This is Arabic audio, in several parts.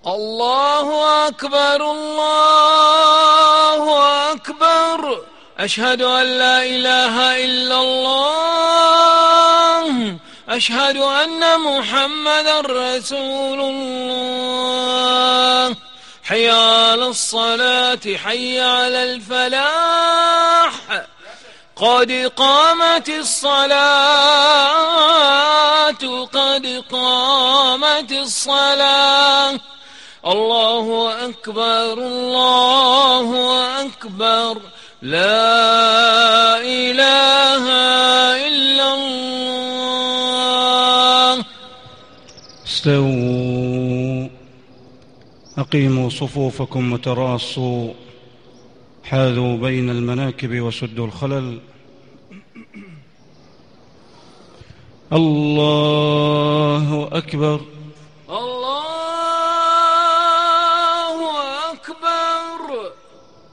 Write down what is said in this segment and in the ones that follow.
الله أكبر الله أكبر. أشهد أن لا إله إلا الله. أشهد أن محمدا رسول الله. حي على الصلاة حي على الفلاح. قد قامت الصلاة قد قامت الصلاة. الله أكبر الله أكبر. لا إله إلا الله. استووا أقيموا صفوفكم وتراصوا، حاذوا بين المناكب وسدوا الخلل. الله أكبر الله أكبر.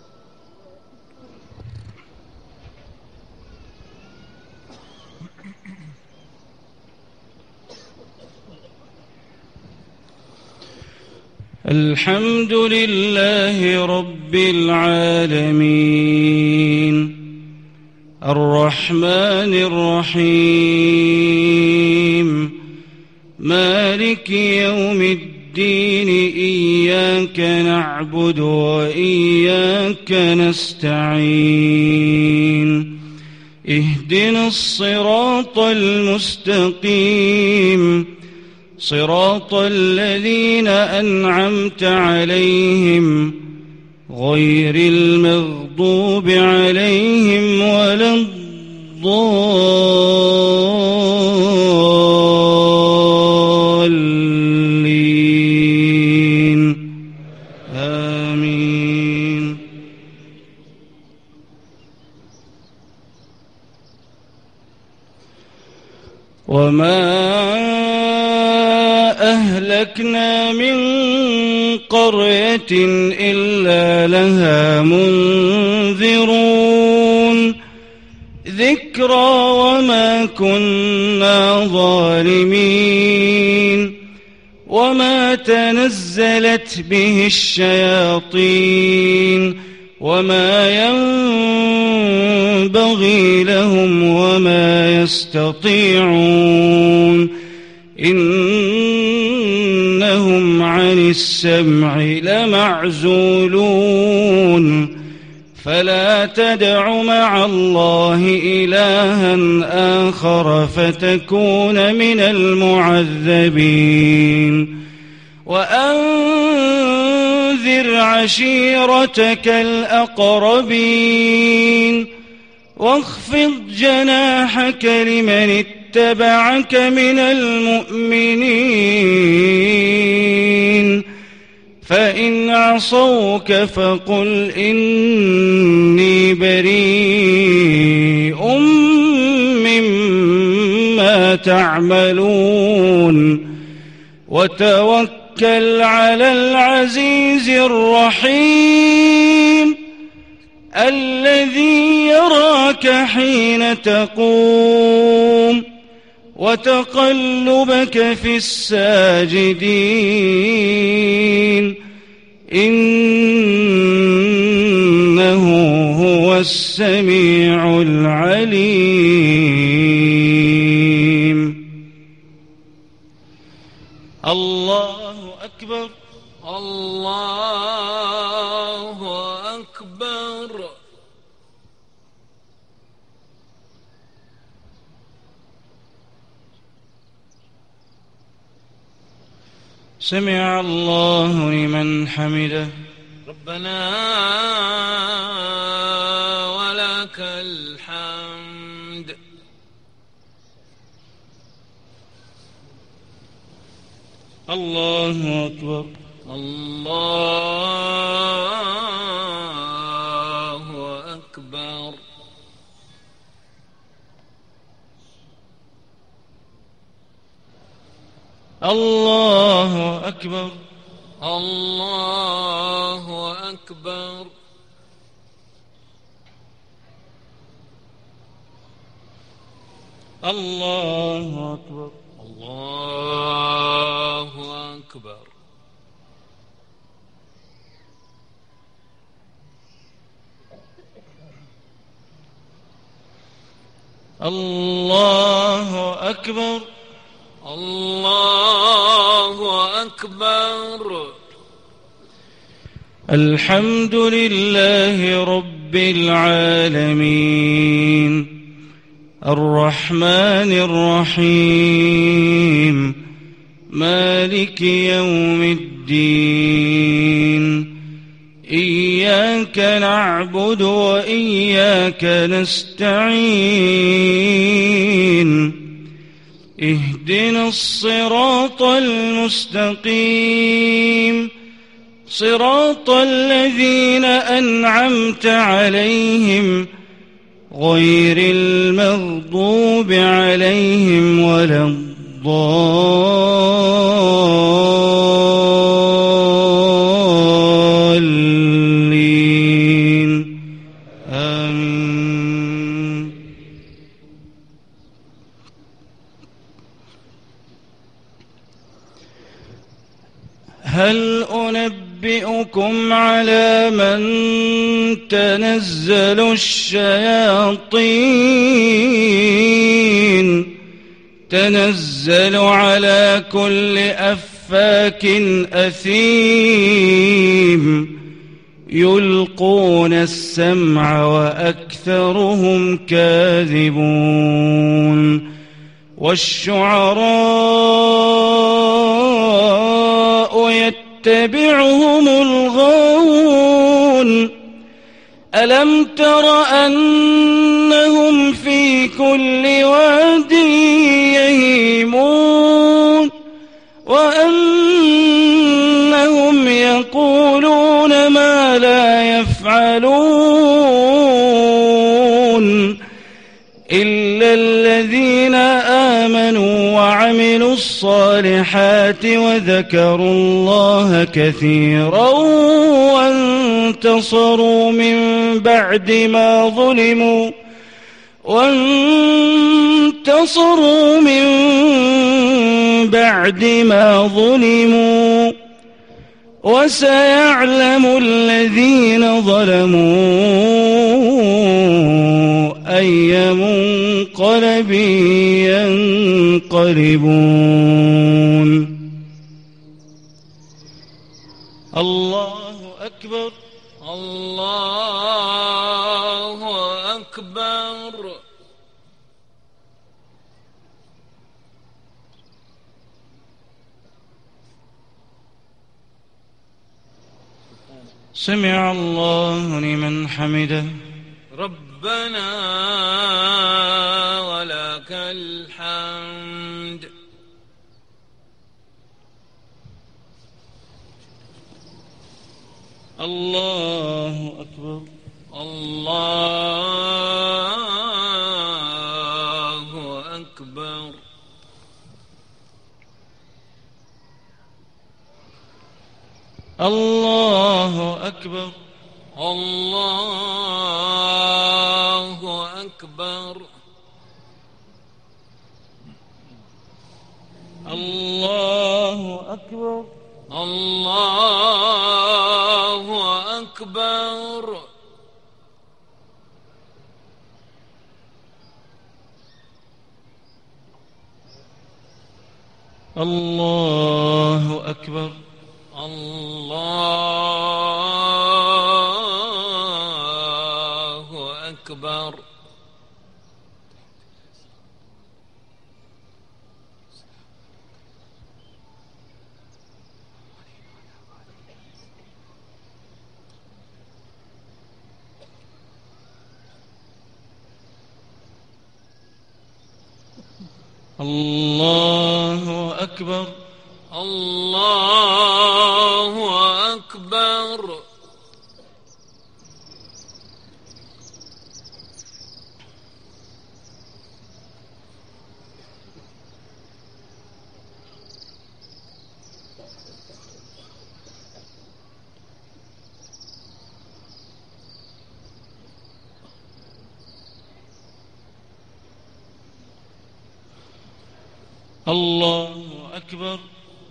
الحمد لله رب العالمين، الرحمن الرحيم، مالك يوم الدين. إياك نعبد وإياك نستعين. اهدنا الصراط المستقيم، صراط الذين أنعمت عليهم غير المغضوب عليهم ولا الضالين. آمين. وما أهلكنا من قرية إلا لها منذرون، ذكرى وما كنا ظالمين. وما تنزلت به الشياطين وما ينبغي لهم وما يستطيعون. إنهم عن السمع لمعزولون. فلا تدع مع الله إلها آخر فتكون من المعذبين. وأنذر عشيرتك الأقربين. واخفض جناحك لمن اتبعك من المؤمنين. فإن عصوك فقل إني بريء مما تعملون. وتوكل على العزيز الرحيم الذي يراك حين تقوم وتقلبك في الساجدين. إنه هو السميع العليم. الله أكبر الله أكبر. سمع الله لمن حمده. ربنا ولك الحمد. الله أكبر الله أكبر. الله أكبر الله أكبر. الله أكبر الله أكبر. الله أكبر. الله أكبر. الحمد لله رب العالمين الرحمن الرحيم مالك يوم الدين إياك نعبد وإياك نستعين اهدنا الصراط المستقيم صراط الذين أنعمت عليهم غير المغضوب عليهم ولا الضالين آمين. هل أنبئكم على من تنزل الشياطين تنزل على كل أفاك أثيم يلقون السمع وأكثرهم كاذبون والشعراء يتبعهم الغاوون ألم تر أنهم في كل واد يهيمون وأنهم يقولون ما لا يفعلون إلا الذين آمنوا وعملوا الصالحات وذكروا الله كثيرا وانتصروا من بعد ما ظلموا وسيعلم الذين ظلموا أي منقلب ينقلبون. الله أكبر. الله أكبر. سمع الله لمن حمده. ربنا ولك الحمد. الله أكبر. الله أكبر. الله أكبر. الله أكبر. الله أكبر. الله أكبر. الله أكبر. الله أكبر. الله أكبر. الله أكبر. الله أكبر.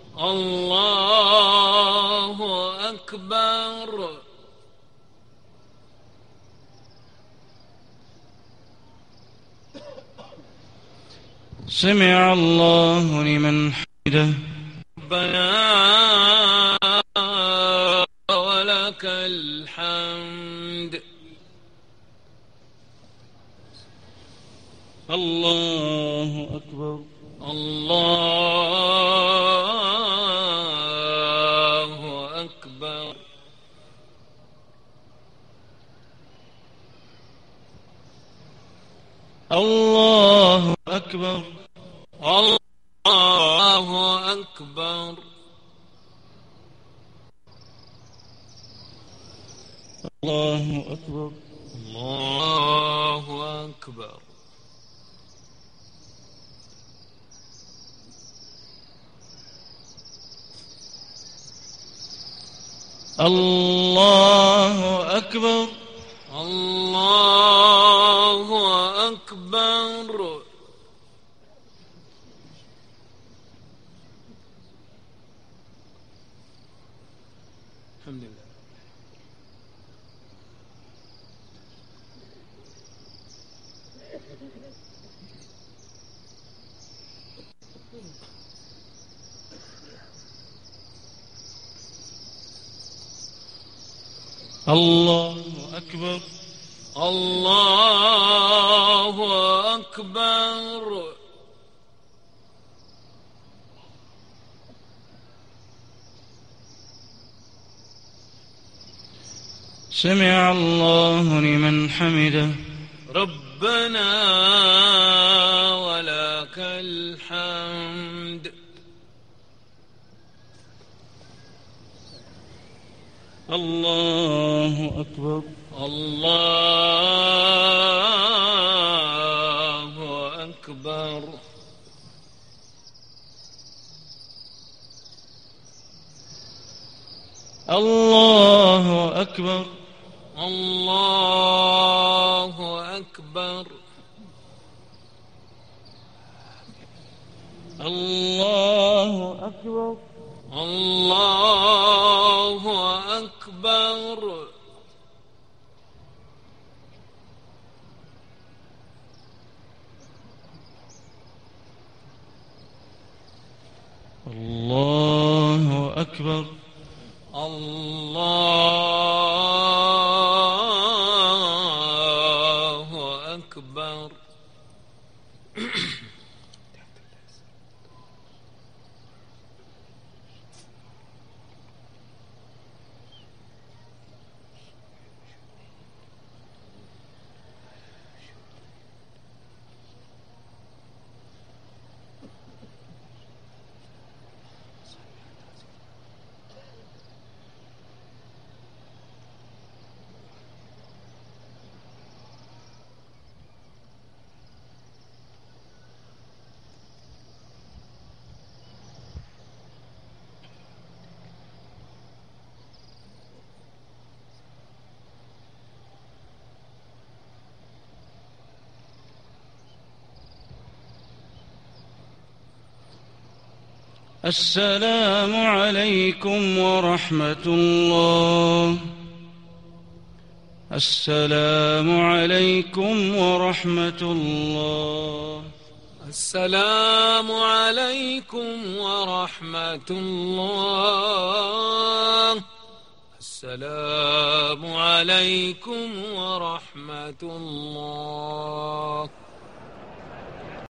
الله أكبر. سمع الله لمن حمده. ربنا ولك الحمد. الله أكبر. الله أكبر. الله أكبر. الله أكبر. الله أكبر. الله أكبر. الله أكبر. الله أكبر. الحمد لله. الله أكبر. الله أكبر. سمع الله لمن حمده. ربنا ولك الحمد. الله أكبر. الله أكبر. الله أكبر. الله أكبر. الله أكبر. الله أكبر. الله أكبر. الله أكبر. السلام عليكم ورحمة الله. السلام عليكم ورحمة الله. السلام عليكم ورحمة الله. السلام عليكم ورحمة الله.